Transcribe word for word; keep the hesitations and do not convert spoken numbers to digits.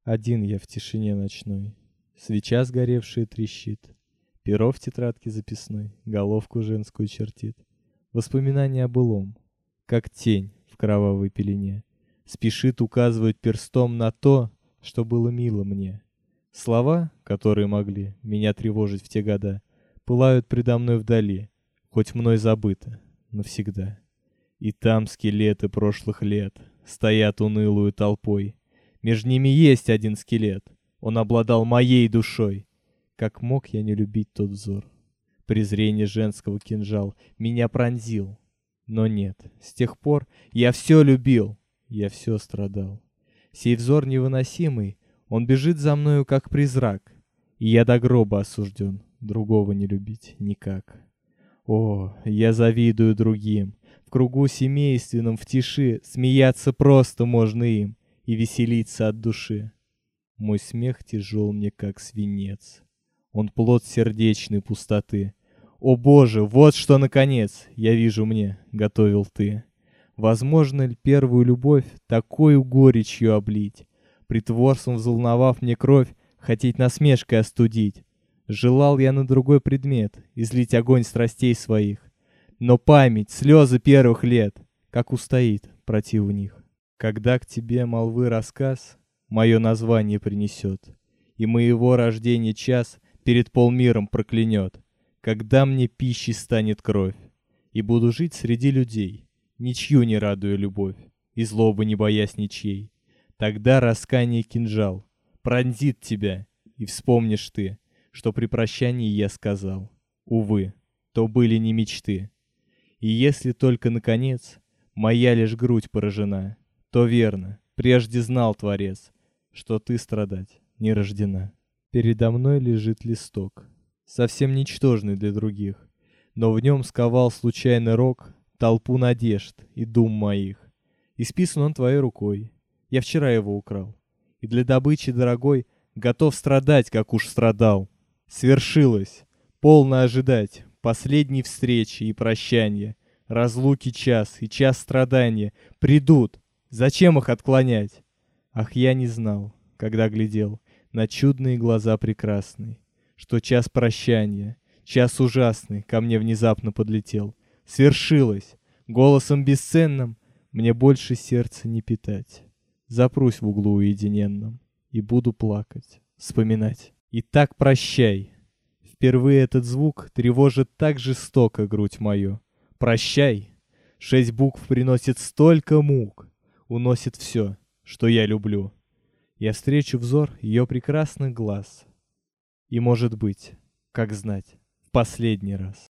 Один я в тишине ночной, свеча сгоревшая трещит, перо в тетрадке записной головку женскую чертит. Воспоминание о былом, как тень в кровавой пелене, спешит указывать перстом на то, что было мило мне. Слова, которые могли меня тревожить в те года, пылают предо мной вдали, хоть мной забыто навсегда. И там скелеты прошлых лет стоят унылую толпой. Между ними есть один скелет, он обладал моей душой. Как мог я не любить тот взор? Презрение женского кинжал меня пронзил. Но нет, с тех пор я все любил, я все страдал. Сей взор невыносимый, он бежит за мною, как призрак, и я до гроба осужден, другого не любить никак. О, я завидую другим, в кругу семейственном, в тиши, смеяться просто можно им и веселиться от души. Мой смех тяжел мне, как свинец, он плод сердечной пустоты. О Боже, вот что, наконец, я вижу мне, готовил ты. Возможно ли первую любовь такою горечью облить, притворством взволновав мне кровь, хотеть насмешкой остудить? Желал я на другой предмет излить огонь страстей своих, но память, слезы первых лет, как устоит против них. Когда к тебе молвы рассказ мое название принесет, и моего рождения час перед полмиром проклянет, когда мне пищей станет кровь, и буду жить среди людей, ничью не радуя любовь, и злобы не боясь ничьей, тогда раскаяние кинжал пронзит тебя, и вспомнишь ты, что при прощании я сказал. Увы, то были не мечты. И если только, наконец, моя лишь грудь поражена, то верно, прежде знал Творец, что ты страдать не рождена. Передо мной лежит листок, совсем ничтожный для других, но в нем сковал случайный рок толпу надежд и дум моих. Исписан он твоей рукой, я вчера его украл, и для добычи дорогой готов страдать, как уж страдал. Свершилось, полно ожидать последней встречи и прощания, разлуки час и час страдания придут, зачем их отклонять? Ах, я не знал, когда глядел на чудные глаза прекрасные, что час прощания, час ужасный ко мне внезапно подлетел. Свершилось, голосом бесценным мне больше сердца не питать. Запрусь в углу уединенном и буду плакать, вспоминать. Итак, прощай. Впервые этот звук тревожит так жестоко грудь мою. Прощай. Шесть букв приносит столько мук, уносит все, что я люблю. Я встречу взор ее прекрасных глаз. И, может быть, как знать, в последний раз.